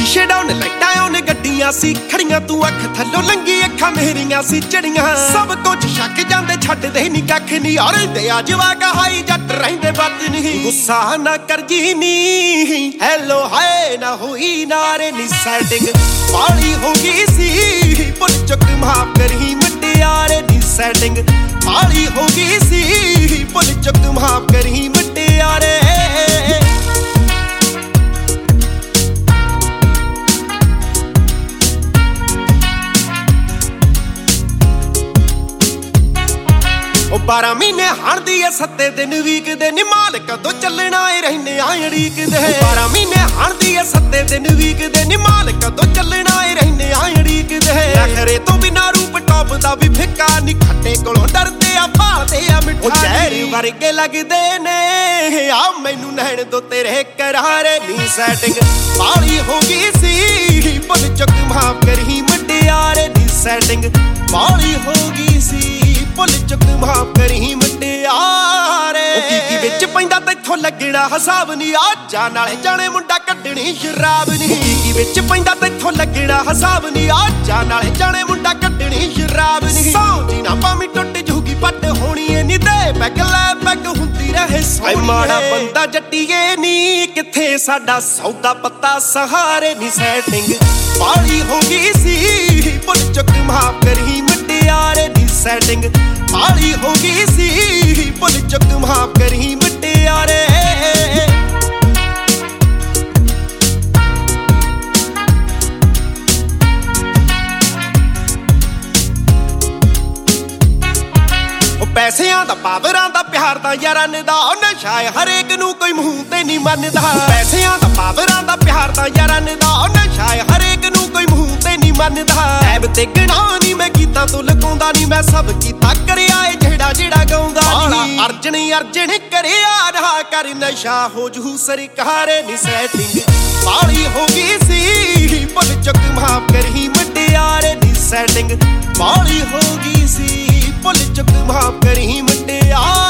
शीशे डाउन लाइटां ओने गड्डियां सी खड़ियां तू अख थल्लों लंगी अखां मेरियां सी चढ़ियां सब कुछ छक जांदे छड्डदे नी कख नी और ते जवाक हाई जट रहिंदे बद नहीं गुस्सा ना कर जी नी हेलो हाय ना होई नारे नी सेटिंग पाली हो गई सी पुल चुक माफ करी मुटियारे नी सेटिंग पाली हो गई सी पुल चुक माफ करी मुटियारे ਉਹ 12 ਮਹੀਨੇ ਹਣਦੀ ਐ 7 ਦਿਨ ਵੀਕ ਦੇ ਨੀ ਮਾਲ ਕਦੋਂ ਚੱਲਣਾ ਏ ਰਹਿੰਦੇ ਆ ਅੜੀਕ ਦੇ 12 ਮਹੀਨੇ ਹਣਦੀ ਐ 7 ਦਿਨ ਵੀਕ ਦੇ ਨੀ ਮਾਲ ਕਦੋਂ ਚੱਲਣਾ ਏ ਰਹਿੰਦੇ ਆ ਅੜੀਕ ਦੇ ਨਖਰੇ ਤੋਂ ਬਿਨਾ ਰੂਪ ਟੌਪ ਦਾ ਵੀ ਫਿੱਕਾ ਨੀ ਖੱਟੇ ਕੋਲੋਂ ਡਰਦੇ ਆ ਭਾਦੇ ਆ ਮਿੱਠਾ ਉਹ ਜ਼ਹਿਰ ਵਰਗੇ ਲੱਗਦੇ ਨੇ ਆ ਮੈਨੂੰ ਨੈਣ ਦੋ ਤੇਰੇ ਕਰਾਰੇ ਨੀ ਸੈਟਿੰਗ ਪਾਲੀ ਹੋ ਗਈ ਸੀ ਪੁੱਲ ਚੁੱਕ ਮਾਫ ਕਰੀ ਮੁਟਿਆਰੇ ਨੀ ਸੈਟਿੰਗ ਪਾਲੀ ਹੋ ਗਈ ਸੀ ਪੁੱਲ ਚੁੱਕ ਮਾਫ ਕਰੀ ਮੁਟਿਆਰੇ ਕੀ ਵਿੱਚ ਪੈਂਦਾ ਤੈਥੋਂ ਲੱਗਣਾ ਹਿਸਾਬ ਨੀ ਆਜਾ ਨਾਲੇ ਜਾਣੇ ਮੁੰਡਾ ਕੱਢਣੀ ਸ਼ਰਾਬ ਨੀ ਕੀ ਵਿੱਚ ਪੈਂਦਾ ਤੈਥੋਂ ਲੱਗਣਾ ਹਿਸਾਬ ਨੀ ਆਜਾ ਨਾਲੇ ਜਾਣੇ ਮੁੰਡਾ ਕੱਢਣੀ ਸ਼ਰਾਬ ਨੀ ਸੌਂਦੀ ਨਾ ਪਾਵੀਂ ਟੁੱਟ ਜੂਗੀ ਪੱਟ ਹੋਣੀ ਏ ਨੀ ਦੇ ਪੈਗ ਲੈ ਪੈਗ ਹੁੰਦੀ ਰਹੇ ਸੋਹਣੀ ਮਾੜਾ ਬੰਦਾ ਜੱਟੀਏ ਨੀ ਕਿੱਥੇ ਸਾਡਾ ਸੌਦਾ ਪੱਤਾ ਸਹਾਰੇ ਨੀ ਸੈਟਿੰਗ ਪਾਲੀ ਹੋ ਗਈ ਸੀ ਪੁੱਲ ਚੁੱਕ ਮਾਫ ਕਰੀ ਮੁਟਿਆਰੇ ਨੀ ਸੈਟਿੰਗ ਪਾਲੀ ਹੋ ਗਈ ਸੀ ਪੁੱਲ ਚੁੱਕ ਮਾਫ ਕਰੀ ਮੁਟਿਆਰੇ ਪੈਸਿਆਂ ਦਾ ਪਾਵਰਾਂ ਦਾ ਪਿਆਰ ਦਾ ਯਾਰਾਂ ਦਾ ਨਸ਼ਾ ਏ ਹਰੇਕ ਨੂੰ ਕੋਈ ਮੂੰਹ ਤੇ ਨਹੀਂ ਮੰਨਦਾ ਪੈਸਿਆਂ ਦਾ ਪਾਵਰਾਂ ਦਾ ਪਿਆਰ ਦਾ ਯਾਰਾਂ ਦਾ ਨਸ਼ਾ ਏ ਹਰੇਕ ਨੂੰ ਕੋਈ ਮੂੰਹ ਤੇ ਨਹੀਂ ਮੰਨਦਾ ਐਬ ਤੇ ਗਣਾ ਨਹੀਂ ਮੈਂ ਗੀਤਾਂ ਤੋਂ ਲਗਾਉਂਦਾ ਨਹੀਂ ਮੈਂ ਸਭ ਕੀਤਾ ਕਰਿਆ ਏ ਜਿਹੜਾ ਗਾਉਂਦਾ ਨਹੀਂ ਅਰਜਣ ਕਰਿਆ ਰਹਾ ਕਰ ਨਸ਼ਾ ਹੋ ਜੂ ਸਰਕਾਰੇ ਨੀ ਸੈਟਿੰਗ ਪਾਲੀ ਹੋ ਗਈ ਸੀ ਪੁੱਲ ਚੁੱਕ ਮਾਫ ਕਰੀ ਮੁਟਿਆਰੇ ਨੀ ਸੈਟਿੰਗ ਪਾਲੀ ਹੋ ਗਈ ਸੀ ਪੁੱਲ ਚੁੱਕ ਮਾਫ ਕਰੀ ਮੁਟਿਆਰੇ